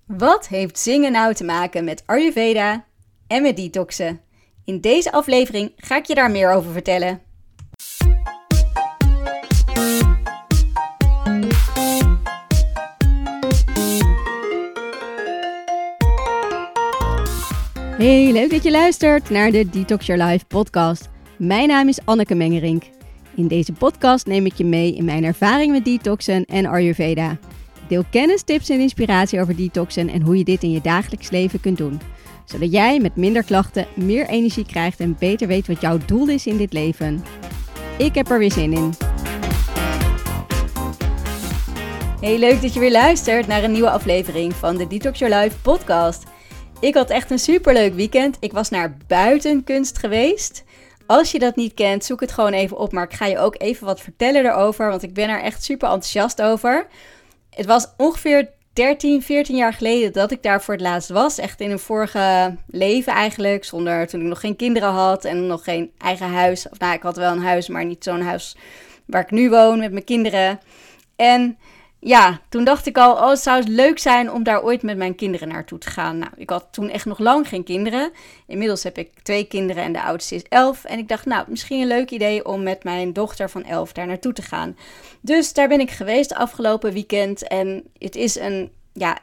Wat heeft zingen nou te maken met Ayurveda en met detoxen? In deze aflevering ga ik je daar meer over vertellen. Hey, leuk dat je luistert naar de Detox Your Life podcast. Mijn naam is Anneke Mengerink. In deze podcast neem ik je mee in mijn ervaring met detoxen en Ayurveda. Ik deel kennis, tips en inspiratie over detoxen en hoe je dit in je dagelijks leven kunt doen. Zodat jij met minder klachten meer energie krijgt en beter weet wat jouw doel is in dit leven. Ik heb er weer zin in. Hey, leuk dat je weer luistert naar een nieuwe aflevering van de Detox Your Life podcast. Ik had echt een superleuk weekend. Ik was naar Buitenkunst geweest. Als je dat niet kent, zoek het gewoon even op. Maar ik ga je ook even wat vertellen erover, want ik ben er echt super enthousiast over. Het was ongeveer 13, 14 jaar geleden dat ik daar voor het laatst was. Echt in een vorige leven eigenlijk, toen ik nog geen kinderen had en nog geen eigen huis. Of nou, ik had wel een huis, maar niet zo'n huis waar ik nu woon met mijn kinderen. En ja, toen dacht ik al, het zou leuk zijn om daar ooit met mijn kinderen naartoe te gaan. Nou, ik had toen echt nog lang geen kinderen. Inmiddels heb ik 2 kinderen en de oudste is 11. En ik dacht, misschien een leuk idee om met mijn dochter van 11 daar naartoe te gaan. Dus daar ben ik geweest afgelopen weekend. En het is een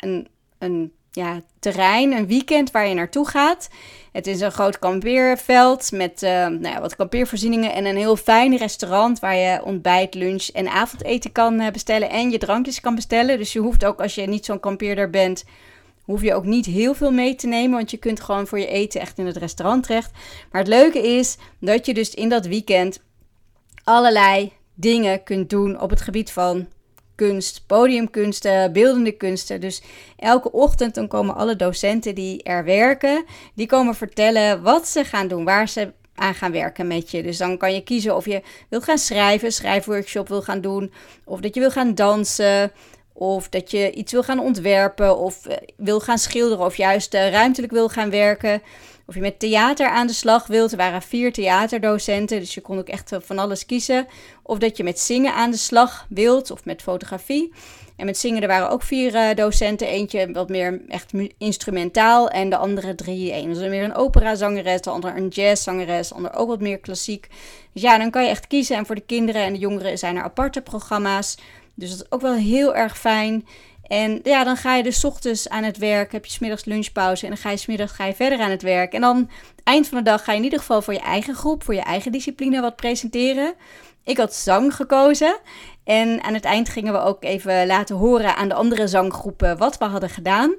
terrein, een weekend waar je naartoe gaat. Het is een groot kampeerveld met wat kampeervoorzieningen en een heel fijn restaurant waar je ontbijt, lunch en avondeten kan bestellen en je drankjes kan bestellen. Dus je hoeft ook, als je niet zo'n kampeerder bent, hoef je ook niet heel veel mee te nemen, want je kunt gewoon voor je eten echt in het restaurant terecht. Maar het leuke is dat je dus in dat weekend allerlei dingen kunt doen op het gebied van kunst, podiumkunsten, beeldende kunsten. Dus elke ochtend dan komen alle docenten die er werken, die komen vertellen wat ze gaan doen, waar ze aan gaan werken met je. Dus dan kan je kiezen of je wilt gaan schrijven, schrijfworkshop wil gaan doen, of dat je wil gaan dansen, of dat je iets wil gaan ontwerpen, of wil gaan schilderen, of juist ruimtelijk wil gaan werken. Of je met theater aan de slag wilt. Er waren 4 theaterdocenten, dus je kon ook echt van alles kiezen. Of dat je met zingen aan de slag wilt, of met fotografie. En met zingen, er waren ook 4 docenten. Eentje wat meer echt instrumentaal en de andere 3. Eén was meer een operazangeres, de ander een jazzzangeres, de ander ook wat meer klassiek. Dus ja, dan kan je echt kiezen. En voor de kinderen en de jongeren zijn er aparte programma's. Dus dat is ook wel heel erg fijn. En ja, dan ga je dus 's ochtends aan het werk, heb je 's middags lunchpauze en dan ga je 's middags verder aan het werk. En dan eind van de dag ga je in ieder geval voor je eigen groep, voor je eigen discipline wat presenteren. Ik had zang gekozen en aan het eind gingen we ook even laten horen aan de andere zanggroepen wat we hadden gedaan.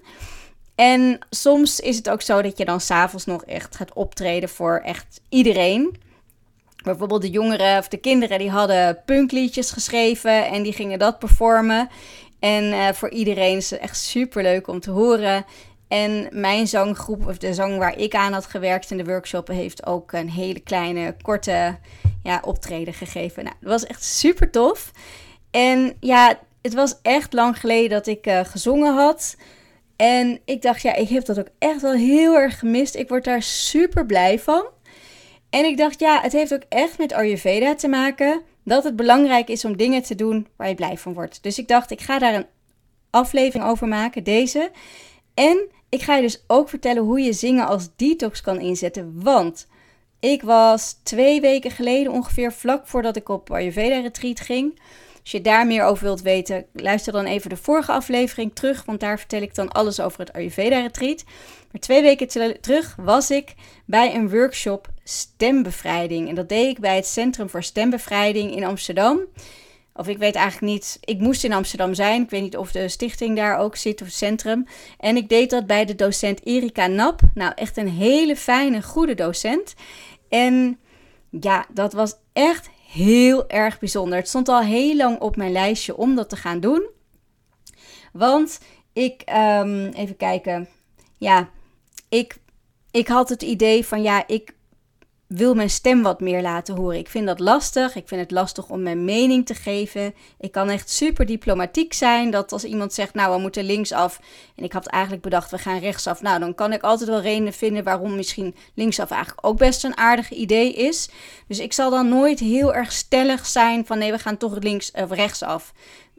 En soms is het ook zo dat je dan 's avonds nog echt gaat optreden voor echt iedereen. Bijvoorbeeld de jongeren of de kinderen die hadden punkliedjes geschreven en die gingen dat performen. En voor iedereen is het echt superleuk om te horen. En mijn zanggroep, of de zang waar ik aan had gewerkt in de workshop, heeft ook een hele kleine, korte optreden gegeven. Nou, dat was echt super tof. En ja, het was echt lang geleden dat ik gezongen had. En ik dacht, ik heb dat ook echt wel heel erg gemist. Ik word daar super blij van. En ik dacht, het heeft ook echt met Ayurveda te maken, dat het belangrijk is om dingen te doen waar je blij van wordt. Dus ik dacht, ik ga daar een aflevering over maken, deze. En ik ga je dus ook vertellen hoe je zingen als detox kan inzetten. Want ik was 2 weken geleden ongeveer, vlak voordat ik op Ayurveda retreat ging. Als je daar meer over wilt weten, luister dan even de vorige aflevering terug, want daar vertel ik dan alles over het Ayurveda retreat. Maar 2 weken terug was ik bij een workshop stembevrijding. En dat deed ik bij het Centrum voor Stembevrijding in Amsterdam. Of ik weet eigenlijk niet, ik moest in Amsterdam zijn. Ik weet niet of de stichting daar ook zit of het centrum. En ik deed dat bij de docent Erika Nap. Nou, echt een hele fijne, goede docent. En ja, dat was echt heel erg bijzonder. Het stond al heel lang op mijn lijstje om dat te gaan doen. Want even kijken. Ja, ik had het idee van ik wil mijn stem wat meer laten horen. Ik vind dat lastig. Ik vind het lastig om mijn mening te geven. Ik kan echt super diplomatiek zijn. Dat als iemand zegt, we moeten linksaf. En ik had eigenlijk bedacht, we gaan rechtsaf. Nou, dan kan ik altijd wel redenen vinden waarom misschien linksaf eigenlijk ook best een aardig idee is. Dus ik zal dan nooit heel erg stellig zijn van nee, we gaan toch links of rechtsaf.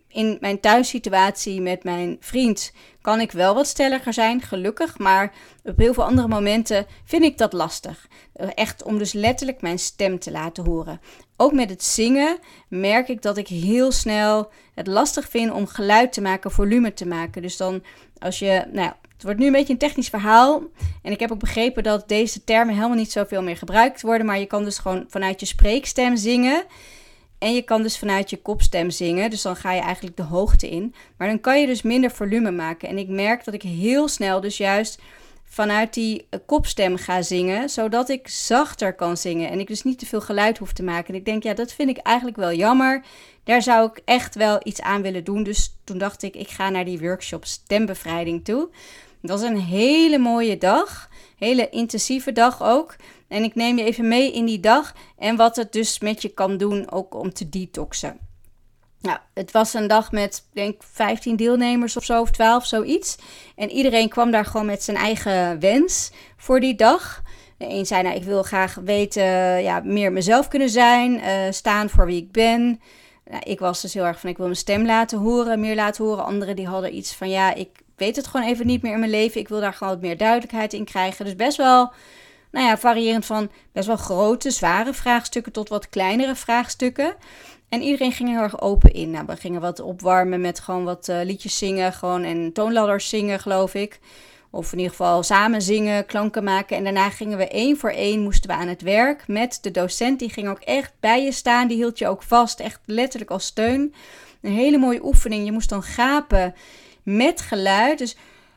in mijn thuissituatie met mijn vriend kan ik wel wat stelliger zijn, gelukkig. Maar op heel veel andere momenten vind ik dat lastig. Echt om dus letterlijk mijn stem te laten horen. Ook met het zingen merk ik dat ik heel snel het lastig vind om geluid te maken, volume te maken. Dus dan als je, het wordt nu een beetje een technisch verhaal. En ik heb ook begrepen dat deze termen helemaal niet zoveel meer gebruikt worden. Maar je kan dus gewoon vanuit je spreekstem zingen. En je kan dus vanuit je kopstem zingen. Dus dan ga je eigenlijk de hoogte in. Maar dan kan je dus minder volume maken. En ik merk dat ik heel snel dus juist vanuit die kopstem ga zingen. Zodat ik zachter kan zingen. En ik dus niet te veel geluid hoef te maken. En ik denk, dat vind ik eigenlijk wel jammer. Daar zou ik echt wel iets aan willen doen. Dus toen dacht ik ga naar die workshop stembevrijding toe. Dat was een hele mooie dag. Hele intensieve dag ook. En ik neem je even mee in die dag en wat het dus met je kan doen ook om te detoxen. Nou, het was een dag met, denk 15 deelnemers of zo, of 12, zoiets. En iedereen kwam daar gewoon met zijn eigen wens voor die dag. De een zei, ik wil graag weten, meer mezelf kunnen zijn, staan voor wie ik ben. Nou, ik was dus heel erg van, ik wil mijn stem laten horen, meer laten horen. Anderen die hadden iets van, ik weet het gewoon even niet meer in mijn leven. Ik wil daar gewoon wat meer duidelijkheid in krijgen. Dus best wel, variërend van best wel grote, zware vraagstukken tot wat kleinere vraagstukken. En iedereen ging er heel erg open in. Nou, we gingen wat opwarmen met gewoon wat liedjes zingen. En toonladders zingen, geloof ik. Of in ieder geval samen zingen, klanken maken. En daarna gingen we 1 voor 1 moesten we aan het werk met de docent. Die ging ook echt bij je staan. Die hield je ook vast, echt letterlijk als steun. Een hele mooie oefening. Je moest dan gapen met geluid. Dus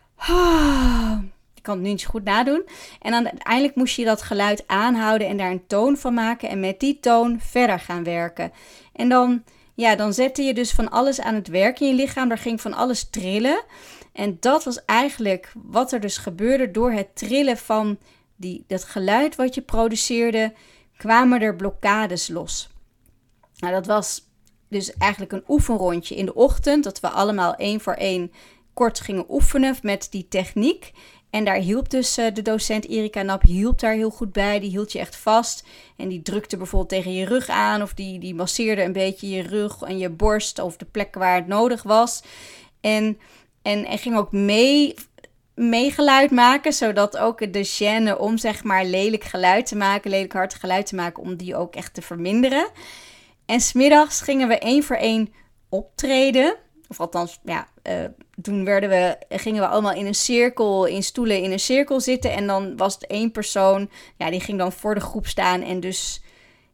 ik kan het nu niet zo goed nadoen. En dan uiteindelijk moest je dat geluid aanhouden en daar een toon van maken. En met die toon verder gaan werken. En dan zette je dus van alles aan het werk in je lichaam. Daar ging van alles trillen. En dat was eigenlijk wat er dus gebeurde door het trillen van dat geluid wat je produceerde. Kwamen er blokkades los. Nou, dat was dus eigenlijk een oefenrondje in de ochtend. Dat we allemaal 1 voor 1 kort gingen oefenen met die techniek. En daar hielp dus de docent Erika Nap hielp daar heel goed bij. Die hield je echt vast. En die drukte bijvoorbeeld tegen je rug aan. Of die masseerde een beetje je rug en je borst. Of de plekken waar het nodig was. En ging ook mee geluid maken. Zodat ook de gêne om zeg maar lelijk geluid te maken. Lelijk hard geluid te maken. Om die ook echt te verminderen. En 's middags gingen we 1 voor 1 optreden. Of althans, toen gingen we allemaal in een cirkel, in stoelen in een cirkel zitten. En dan was het 1 persoon, die ging dan voor de groep staan. En dus,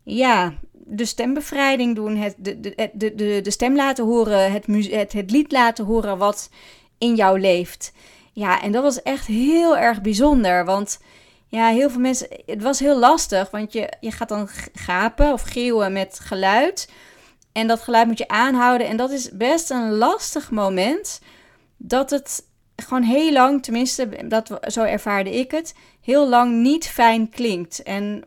de stembevrijding doen. De stem laten horen, het lied laten horen wat in jou leeft. Ja, en dat was echt heel erg bijzonder. Want heel veel mensen, het was heel lastig. Want je gaat dan gapen of geeuwen met geluid. En dat geluid moet je aanhouden. En dat is best een lastig moment. Dat het gewoon heel lang, tenminste, zo ervaarde ik het, heel lang niet fijn klinkt. En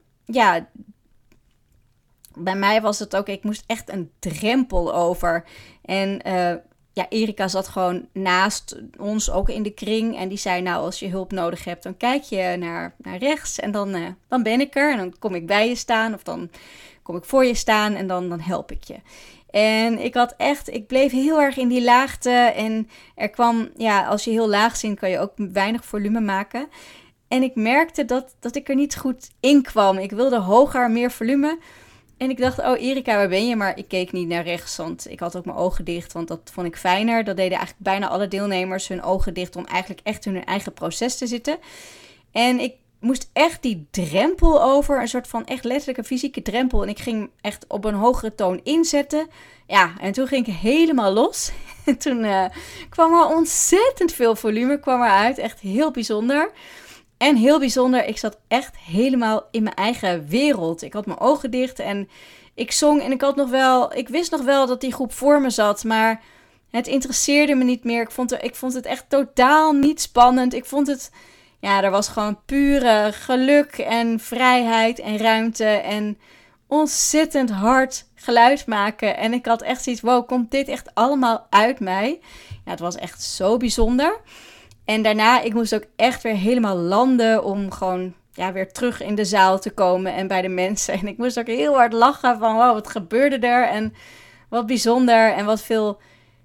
bij mij was het ook, ik moest echt een drempel over. En Erika zat gewoon naast ons, ook in de kring. En die zei, als je hulp nodig hebt, dan kijk je naar rechts. En dan ben ik er. En dan kom ik bij je staan. Of dan kom ik voor je staan en dan help ik je. En ik bleef heel erg in die laagte. En er kwam, als je heel laag zingt, kan je ook weinig volume maken. En ik merkte dat ik er niet goed in kwam. Ik wilde hoger, meer volume. En ik dacht, Erika, waar ben je? Maar ik keek niet naar rechts, want ik had ook mijn ogen dicht. Want dat vond ik fijner. Dat deden eigenlijk bijna alle deelnemers, hun ogen dicht, om eigenlijk echt in hun eigen proces te zitten. En ik moest echt die drempel over, een soort van echt letterlijke fysieke drempel. En ik ging echt op een hogere toon inzetten. Ja, en toen ging ik helemaal los. En toen kwam er ontzettend veel volume eruit. Echt heel bijzonder. En heel bijzonder, ik zat echt helemaal in mijn eigen wereld. Ik had mijn ogen dicht en ik zong. En ik wist nog wel dat die groep voor me zat, maar het interesseerde me niet meer. Ik vond het echt totaal niet spannend. Ik vond het, er was gewoon pure geluk en vrijheid en ruimte en ontzettend hard geluid maken. En ik had echt zoiets, wow, komt dit echt allemaal uit mij? Ja, het was echt zo bijzonder. En daarna, ik moest ook echt weer helemaal landen om gewoon weer terug in de zaal te komen en bij de mensen. En ik moest ook heel hard lachen van, wow, wat gebeurde er? En wat bijzonder en wat veel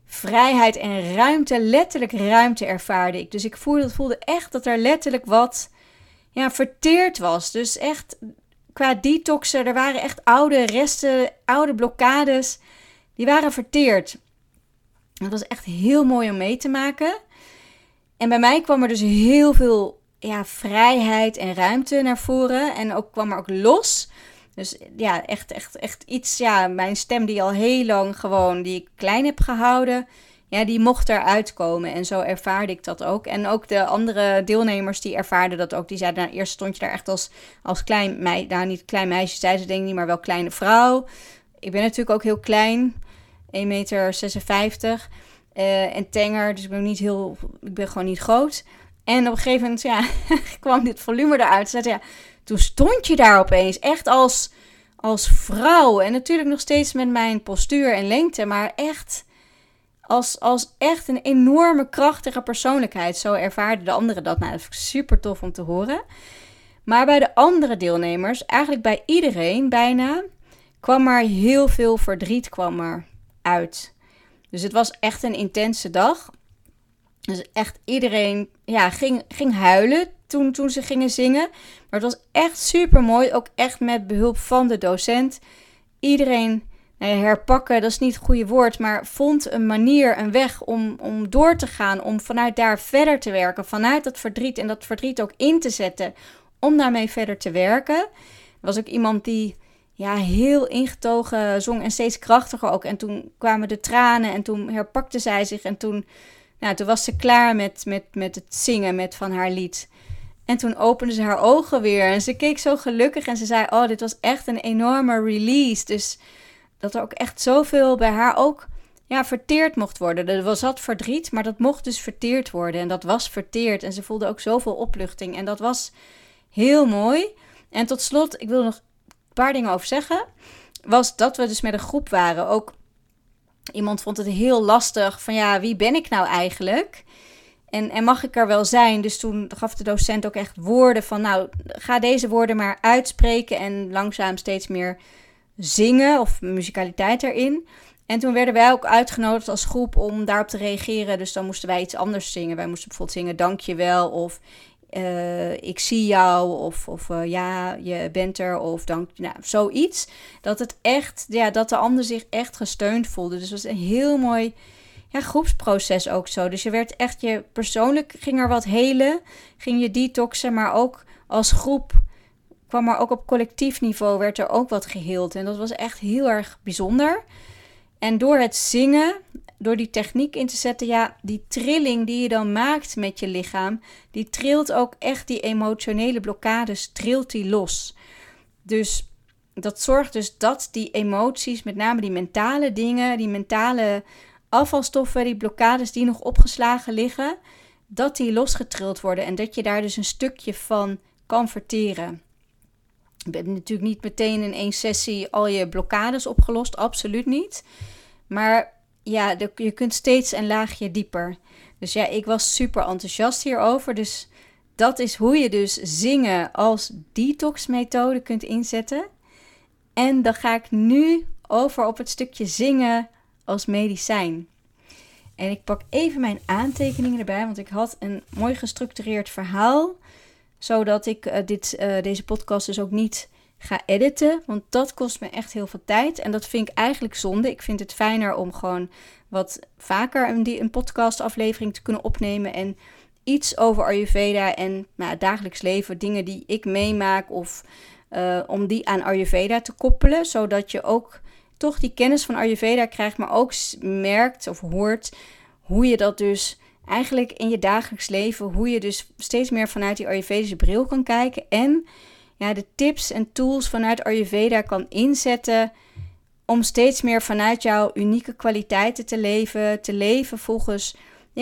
vrijheid en ruimte, letterlijk ruimte ervaarde ik. Dus ik voelde echt dat er letterlijk wat verteerd was. Dus echt qua detoxen, er waren echt oude resten, oude blokkades, die waren verteerd. Dat was echt heel mooi om mee te maken. En bij mij kwam er dus heel veel vrijheid en ruimte naar voren. En kwam er ook los. Dus ja, echt iets. Ja, mijn stem die al heel lang gewoon, die ik klein heb gehouden. Ja, die mocht eruit komen. En zo ervaarde ik dat ook. En ook de andere deelnemers die ervaarden dat ook. Die zeiden, nou, eerst stond je daar echt als klein meisje. Nou, niet klein meisje, zei ze denk ik niet, maar wel kleine vrouw. Ik ben natuurlijk ook heel klein. 1,56 meter. En tenger, dus ik ben gewoon niet groot. En op een gegeven moment, kwam dit volume eruit. Zei, toen stond je daar opeens echt als vrouw. En natuurlijk nog steeds met mijn postuur en lengte, maar echt als echt een enorme krachtige persoonlijkheid. Zo ervaarden de anderen dat. Nou, dat vind ik super tof om te horen. Maar bij de andere deelnemers, eigenlijk bij iedereen bijna, kwam er heel veel verdriet uit. Dus het was echt een intense dag. Dus echt iedereen ging huilen toen ze gingen zingen. Maar het was echt super mooi. Ook echt met behulp van de docent. Iedereen herpakken, dat is niet het goede woord. Maar vond een manier, een weg om door te gaan. Om vanuit daar verder te werken. Vanuit dat verdriet en dat verdriet ook in te zetten. Om daarmee verder te werken. Er was ook iemand die heel ingetogen zong en steeds krachtiger ook. En toen kwamen de tranen en toen herpakte zij zich. En toen was ze klaar met het zingen van haar lied. En toen opende ze haar ogen weer. En ze keek zo gelukkig en ze zei, oh, dit was echt een enorme release. Dus dat er ook echt zoveel bij haar ook verteerd mocht worden. Er was wat verdriet, maar dat mocht dus verteerd worden. En dat was verteerd. En ze voelde ook zoveel opluchting. En dat was heel mooi. En tot slot, ik wil nog een paar dingen over zeggen, was dat we dus met een groep waren. Ook iemand vond het heel lastig van wie ben ik nou eigenlijk? En mag ik er wel zijn? Dus toen gaf de docent ook echt woorden van, ga deze woorden maar uitspreken en langzaam steeds meer zingen of muzikaliteit erin. En toen werden wij ook uitgenodigd als groep om daarop te reageren. Dus dan moesten wij iets anders zingen. Wij moesten bijvoorbeeld zingen dankjewel of ik zie jou of je bent er of dank, zoiets. Dat het echt, dat de ander zich echt gesteund voelde. Dus het was een heel mooi groepsproces ook zo. Dus je werd echt, je persoonlijk ging er wat helen, ging je detoxen, maar ook als groep kwam er ook op collectief niveau, werd er ook wat geheeld. En dat was echt heel erg bijzonder. En door het zingen, door die techniek in te zetten, die trilling die je dan maakt met je lichaam, die trilt ook echt die emotionele blokkades, trilt die los. Dus dat zorgt dus dat die emoties, met name die mentale dingen, die mentale afvalstoffen, die blokkades die nog opgeslagen liggen, dat die losgetrild worden en dat je daar dus een stukje van kan verteren. Je bent natuurlijk niet meteen in 1 sessie al je blokkades opgelost, absoluut niet. Maar je kunt steeds een laagje dieper. Dus ik was super enthousiast hierover. Dus dat is hoe je dus zingen als detox-methode kunt inzetten. En dan ga ik nu over op het stukje zingen als medicijn. En ik pak even mijn aantekeningen erbij, want ik had een mooi gestructureerd verhaal, zodat ik deze podcast dus ook niet ga editen, want dat kost me echt heel veel tijd en dat vind ik eigenlijk zonde. Ik vind het fijner om gewoon wat vaker een podcastaflevering te kunnen opnemen en iets over Ayurveda en het dagelijks leven, dingen die ik meemaak of om die aan Ayurveda te koppelen, zodat je ook toch die kennis van Ayurveda krijgt, maar ook merkt of hoort hoe je dat dus eigenlijk in je dagelijks leven, hoe je dus steeds meer vanuit die Ayurvedische bril kan kijken en de tips en tools vanuit Ayurveda kan inzetten om steeds meer vanuit jouw unieke kwaliteiten te leven volgens,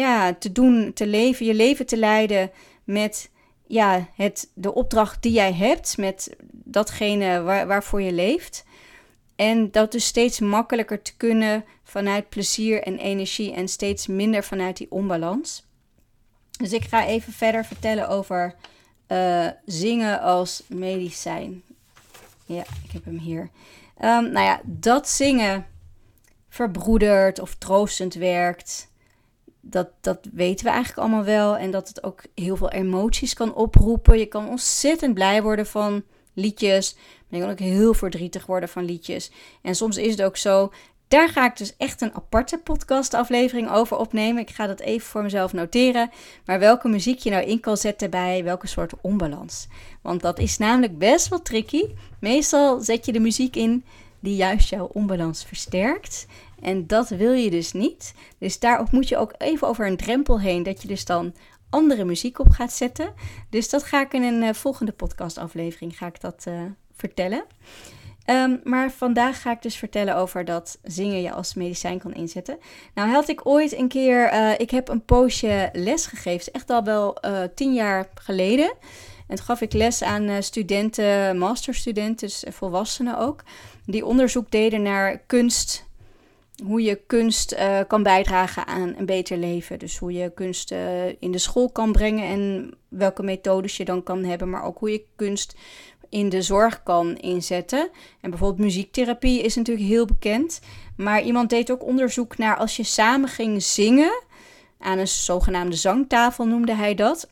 je leven te leiden met de opdracht die jij hebt, met datgene waarvoor je leeft. En dat dus steeds makkelijker te kunnen vanuit plezier en energie en steeds minder vanuit die onbalans. Dus ik ga even verder vertellen over zingen als medicijn. Ja, ik heb hem hier. Dat zingen verbroedert of troostend werkt. Dat weten we eigenlijk allemaal wel. En dat het ook heel veel emoties kan oproepen. Je kan ontzettend blij worden van liedjes. Maar je kan ook heel verdrietig worden van liedjes. En soms is het ook zo. Daar ga ik dus echt een aparte podcastaflevering over opnemen. Ik ga dat even voor mezelf noteren. Maar welke muziek je nou in kan zetten bij welke soort onbalans. Want dat is namelijk best wel tricky. Meestal zet je de muziek in die juist jouw onbalans versterkt. En dat wil je dus niet. Dus daarop moet je ook even over een drempel heen. Dat je dus dan andere muziek op gaat zetten. Dus dat ga ik in een volgende podcastaflevering vertellen. Maar vandaag ga ik dus vertellen over dat zingen je als medicijn kan inzetten. Nou had ik ooit een keer, ik heb een poosje les gegeven. Echt al wel 10 jaar geleden. En toen gaf ik les aan studenten, masterstudenten, dus volwassenen ook. Die onderzoek deden naar kunst. Hoe je kunst kan bijdragen aan een beter leven. Dus hoe je kunst in de school kan brengen en welke methodes je dan kan hebben. Maar ook hoe je kunst in de zorg kan inzetten. En bijvoorbeeld muziektherapie is natuurlijk heel bekend. Maar iemand deed ook onderzoek naar als je samen ging zingen. Aan een zogenaamde zangtafel noemde hij dat.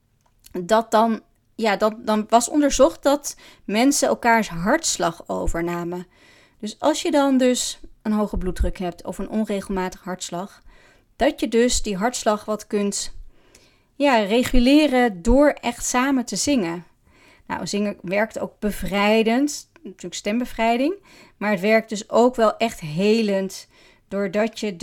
Dan was onderzocht dat mensen elkaars hartslag overnamen. Dus als je dan dus een hoge bloeddruk hebt of een onregelmatig hartslag, dat je dus die hartslag wat kunt reguleren door echt samen te zingen. Nou, zingen werkt ook bevrijdend, natuurlijk stembevrijding, maar het werkt dus ook wel echt helend, doordat je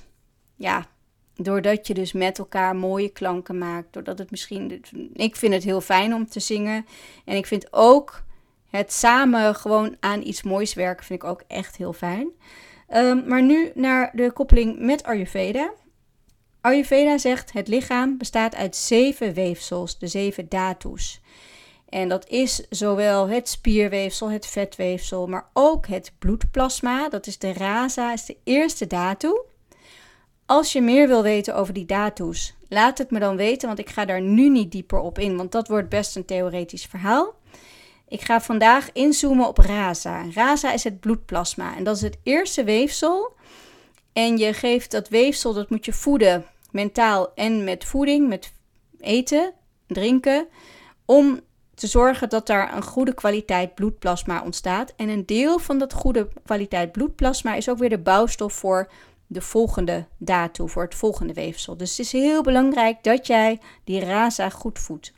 dus met elkaar mooie klanken maakt, ik vind het heel fijn om te zingen en ik vind ook het samen gewoon aan iets moois werken vind ik ook echt heel fijn. Maar nu naar de koppeling met Ayurveda. Ayurveda zegt het lichaam bestaat uit 7 weefsels, de 7 dhatu's. En dat is zowel het spierweefsel, het vetweefsel, maar ook het bloedplasma. Dat is de rasa, is de eerste dhatu. Als je meer wil weten over die dhatu's, laat het me dan weten, want ik ga daar nu niet dieper op in, want dat wordt best een theoretisch verhaal. Ik ga vandaag inzoomen op rasa. Rasa is het bloedplasma en dat is het eerste weefsel. En je geeft dat weefsel, dat moet je voeden, mentaal en met voeding, met eten, drinken, om te zorgen dat daar een goede kwaliteit bloedplasma ontstaat. En een deel van dat goede kwaliteit bloedplasma is ook weer de bouwstof voor de volgende dhatu, voor het volgende weefsel. Dus het is heel belangrijk dat jij die rasa goed voedt.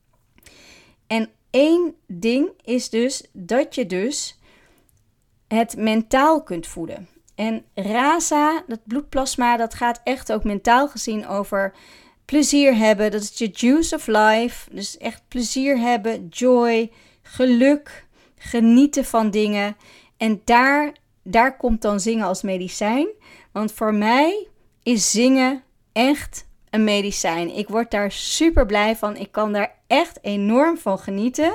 En één ding is dus dat je dus het mentaal kunt voeden. En rasa, dat bloedplasma, dat gaat echt ook mentaal gezien over plezier hebben. Dat is je juice of life. Dus echt plezier hebben, joy, geluk, genieten van dingen. En daar komt dan zingen als medicijn. Want voor mij is zingen echt een medicijn. Ik word daar super blij van. Ik kan daar echt enorm van genieten.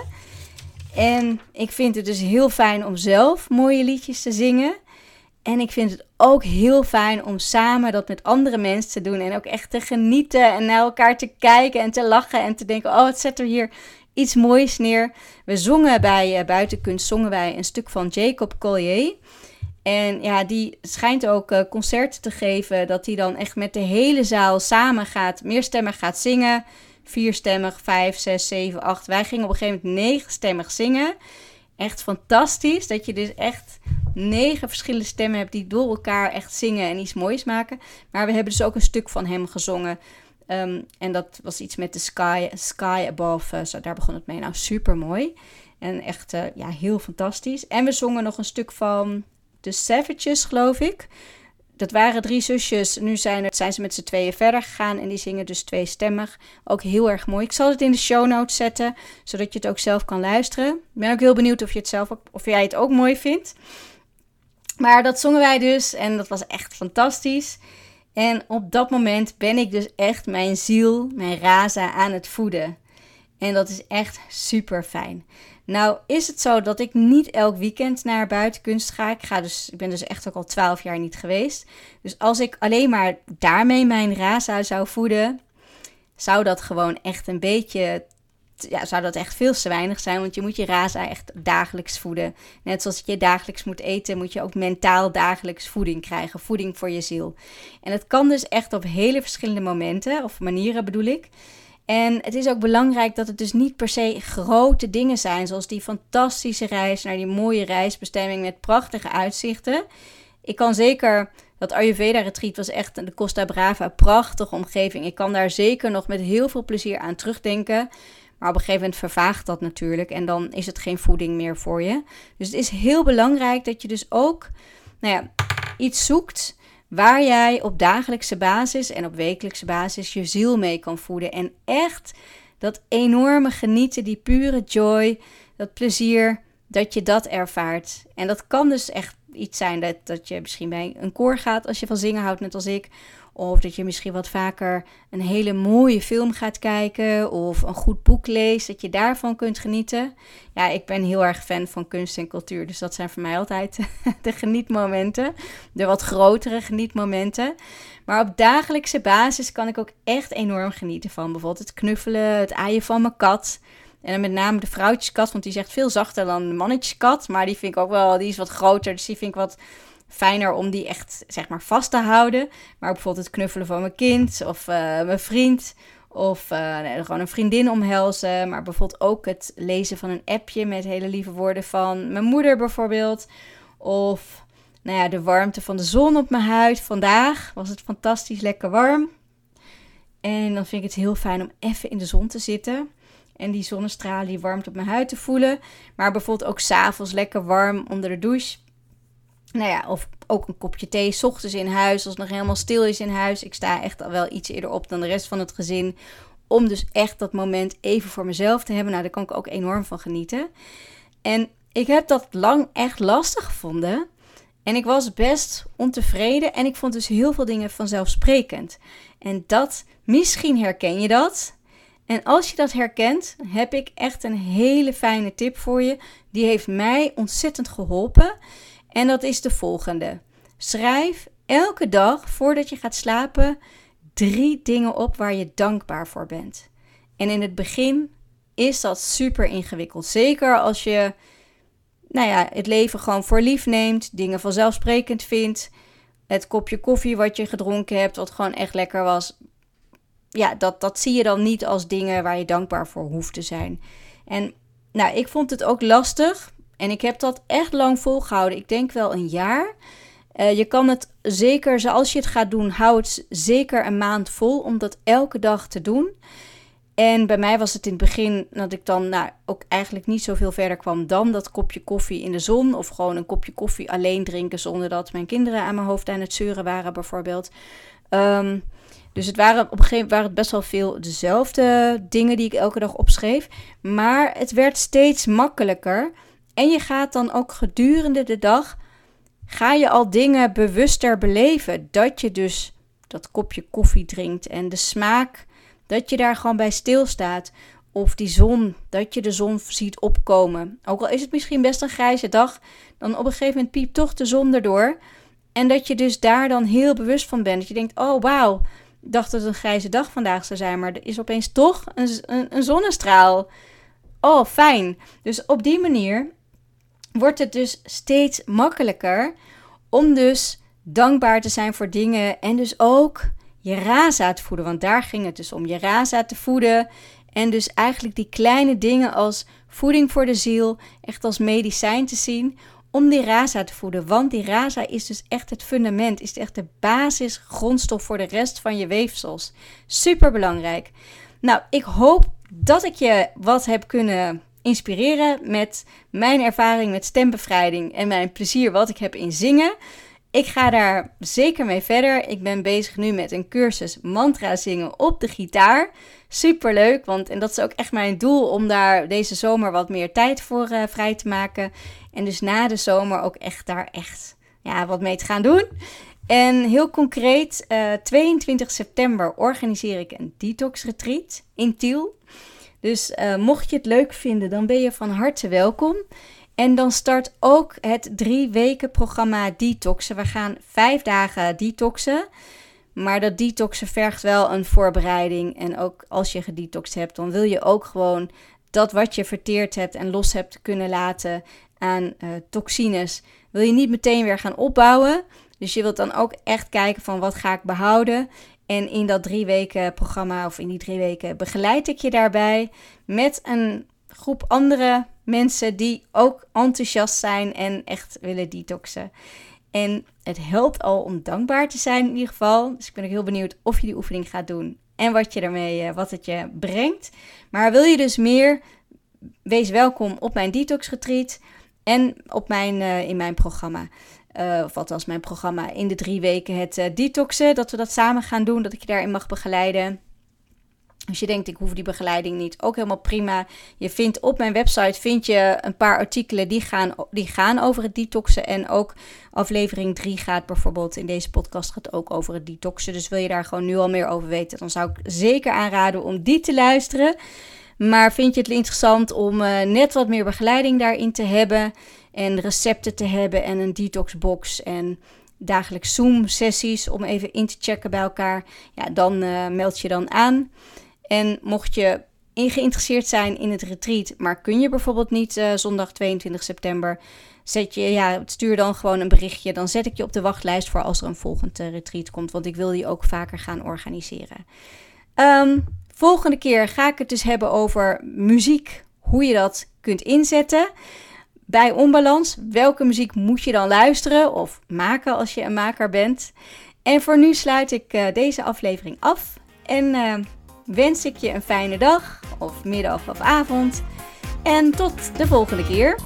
En ik vind het dus heel fijn om zelf mooie liedjes te zingen. En ik vind het ook heel fijn om samen dat met andere mensen te doen. En ook echt te genieten en naar elkaar te kijken en te lachen. En te denken, oh, het zet er hier iets moois neer. We zongen bij Buitenkunst een stuk van Jacob Collier. En ja, die schijnt ook concerten te geven. Dat hij dan echt met de hele zaal samen meerstemmig gaat zingen. 4-stemmig, 5, 6, 7, 8. Wij gingen op een gegeven moment 9-stemmig zingen. Echt fantastisch. Dat je dus echt 9 verschillende stemmen hebt die door elkaar echt zingen en iets moois maken. Maar we hebben dus ook een stuk van hem gezongen. En dat was iets met de sky above. Daar begon het mee. Nou, super mooi. En echt heel fantastisch. En we zongen nog een stuk van The Savages, geloof ik. Dat waren 3 zusjes. Nu zijn ze met z'n tweeën verder gegaan. En die zingen dus 2-stemmig. Ook heel erg mooi. Ik zal het in de show notes zetten. Zodat je het ook zelf kan luisteren. Ik ben ook heel benieuwd of jij het ook mooi vindt. Maar dat zongen wij dus. En dat was echt fantastisch. En op dat moment ben ik dus echt mijn ziel, mijn rasa aan het voeden. En dat is echt super fijn. Nou is het zo dat ik niet elk weekend naar Buitenkunst ga. Ik ben dus echt ook al 12 jaar niet geweest. Dus als ik alleen maar daarmee mijn rasa zou voeden, zou dat gewoon echt een beetje zou dat echt veel te weinig zijn. Want je moet je rasa echt dagelijks voeden. Net zoals je dagelijks moet eten, moet je ook mentaal dagelijks voeding krijgen. Voeding voor je ziel. En het kan dus echt op hele verschillende momenten, of manieren bedoel ik. En het is ook belangrijk dat het dus niet per se grote dingen zijn. Zoals die fantastische reis naar die mooie reisbestemming met prachtige uitzichten. Ik kan zeker, dat Ayurveda retreat was echt de Costa Brava, prachtige omgeving. Ik kan daar zeker nog met heel veel plezier aan terugdenken. Maar op een gegeven moment vervaagt dat natuurlijk. En dan is het geen voeding meer voor je. Dus het is heel belangrijk dat je dus ook iets zoekt waar jij op dagelijkse basis en op wekelijkse basis je ziel mee kan voeden. En echt dat enorme genieten, die pure joy, dat plezier, dat je dat ervaart. En dat kan dus echt iets zijn dat je misschien bij een koor gaat als je van zingen houdt, net als ik. Of dat je misschien wat vaker een hele mooie film gaat kijken of een goed boek leest, dat je daarvan kunt genieten. Ja, ik ben heel erg fan van kunst en cultuur, dus dat zijn voor mij altijd de genietmomenten. De wat grotere genietmomenten. Maar op dagelijkse basis kan ik ook echt enorm genieten van bijvoorbeeld het knuffelen, het aaien van mijn kat. En dan met name de vrouwtjeskat, want die is echt veel zachter dan de mannetjeskat. Maar die vind ik ook wel, die is wat groter, dus die vind ik wat fijner om die echt, zeg maar, vast te houden. Maar ook bijvoorbeeld het knuffelen van mijn kind of mijn vriend. Of gewoon een vriendin omhelzen. Maar bijvoorbeeld ook het lezen van een appje met hele lieve woorden van mijn moeder bijvoorbeeld. Of de warmte van de zon op mijn huid. Vandaag was het fantastisch lekker warm. En dan vind ik het heel fijn om even in de zon te zitten. En die zonnestralen, die warmte op mijn huid te voelen. Maar bijvoorbeeld ook 's avonds lekker warm onder de douche. Of ook een kopje thee 's ochtends in huis, als het nog helemaal stil is in huis. Ik sta echt al wel iets eerder op dan de rest van het gezin. Om dus echt dat moment even voor mezelf te hebben. Daar kan ik ook enorm van genieten. En ik heb dat lang echt lastig gevonden. En ik was best ontevreden. En ik vond dus heel veel dingen vanzelfsprekend. En misschien herken je dat. En als je dat herkent, heb ik echt een hele fijne tip voor je. Die heeft mij ontzettend geholpen. En dat is de volgende. Schrijf elke dag voordat je gaat slapen 3 dingen op waar je dankbaar voor bent. En in het begin is dat super ingewikkeld. Zeker als je het leven gewoon voor lief neemt, dingen vanzelfsprekend vindt. Het kopje koffie wat je gedronken hebt, wat gewoon echt lekker was. Ja, dat zie je dan niet als dingen waar je dankbaar voor hoeft te zijn. En ik vond het ook lastig. En ik heb dat echt lang volgehouden. Ik denk wel een jaar. Je kan het zeker, zoals je het gaat doen, hou het zeker een maand vol om dat elke dag te doen. En bij mij was het in het begin dat ik dan ook eigenlijk niet zoveel verder kwam dan dat kopje koffie in de zon. Of gewoon een kopje koffie alleen drinken zonder dat mijn kinderen aan mijn hoofd aan het zeuren waren bijvoorbeeld. Dus op een gegeven moment waren het best wel veel dezelfde dingen die ik elke dag opschreef. Maar het werd steeds makkelijker. En je gaat dan ook gedurende de dag, ga je al dingen bewuster beleven. Dat je dus dat kopje koffie drinkt en de smaak, dat je daar gewoon bij stilstaat. Of die zon, dat je de zon ziet opkomen. Ook al is het misschien best een grijze dag, dan op een gegeven moment piept toch de zon erdoor. En dat je dus daar dan heel bewust van bent. Dat je denkt, oh wauw, ik dacht dat het een grijze dag vandaag zou zijn, maar er is opeens toch een zonnestraal. Oh, fijn. Dus op die manier wordt het dus steeds makkelijker om dus dankbaar te zijn voor dingen en dus ook je rasa te voeden. Want daar ging het dus om, je rasa te voeden. En dus eigenlijk die kleine dingen als voeding voor de ziel, echt als medicijn te zien, om die rasa te voeden. Want die rasa is dus echt het fundament, is echt de basisgrondstof voor de rest van je weefsels. Super belangrijk. Ik hoop dat ik je wat heb kunnen inspireren met mijn ervaring met stembevrijding en mijn plezier wat ik heb in zingen. Ik ga daar zeker mee verder. Ik ben bezig nu met een cursus mantra zingen op de gitaar. Superleuk, en dat is ook echt mijn doel om daar deze zomer wat meer tijd voor vrij te maken. En dus na de zomer ook echt wat mee te gaan doen. En heel concreet, 22 september organiseer ik een detox retreat in Tiel. Dus mocht je het leuk vinden, dan ben je van harte welkom. En dan start ook het 3 weken programma detoxen. We gaan 5 dagen detoxen. Maar dat detoxen vergt wel een voorbereiding. En ook als je gedetoxed hebt, dan wil je ook gewoon dat wat je verteerd hebt en los hebt kunnen laten aan toxines, wil je niet meteen weer gaan opbouwen. Dus je wilt dan ook echt kijken van wat ga ik behouden. En in dat 3 weken programma of in die 3 weken begeleid ik je daarbij met een groep andere mensen die ook enthousiast zijn en echt willen detoxen. En het helpt al om dankbaar te zijn in ieder geval. Dus ik ben ook heel benieuwd of je die oefening gaat doen en wat het je brengt. Maar wil je dus meer, wees welkom op mijn detox retreat en op in mijn programma. Of althans mijn programma in de 3 weken het detoxen. Dat we dat samen gaan doen, dat ik je daarin mag begeleiden. Als je denkt, ik hoef die begeleiding niet, ook helemaal prima. Je vindt op mijn website een paar artikelen die gaan over het detoxen. En ook aflevering 3 gaat bijvoorbeeld, in deze podcast gaat ook over het detoxen. Dus wil je daar gewoon nu al meer over weten, dan zou ik zeker aanraden om die te luisteren. Maar vind je het interessant om net wat meer begeleiding daarin te hebben en recepten te hebben en een detoxbox en dagelijks Zoom-sessies om even in te checken bij elkaar, ja, dan meld je dan aan. En mocht je geïnteresseerd zijn in het retreat, maar kun je bijvoorbeeld niet zondag 22 september, stuur dan gewoon een berichtje. Dan zet ik je op de wachtlijst voor als er een volgend retreat komt, want ik wil die ook vaker gaan organiseren. Volgende keer ga ik het dus hebben over muziek, hoe je dat kunt inzetten bij onbalans. Welke muziek moet je dan luisteren of maken als je een maker bent? En voor nu sluit ik deze aflevering af en wens ik je een fijne dag of middag of avond. En tot de volgende keer.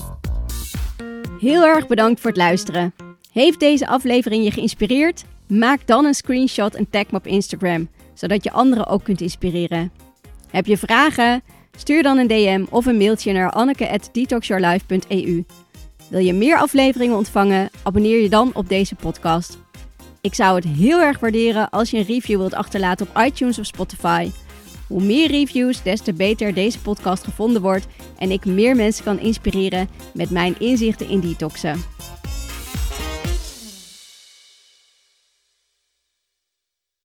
Heel erg bedankt voor het luisteren. Heeft deze aflevering je geïnspireerd? Maak dan een screenshot en tag me op Instagram, zodat je anderen ook kunt inspireren. Heb je vragen? Stuur dan een DM of een mailtje naar anneke@detoxyourlife.eu. Wil je meer afleveringen ontvangen? Abonneer je dan op deze podcast. Ik zou het heel erg waarderen als je een review wilt achterlaten op iTunes of Spotify. Hoe meer reviews, des te beter deze podcast gevonden wordt en ik meer mensen kan inspireren met mijn inzichten in detoxen.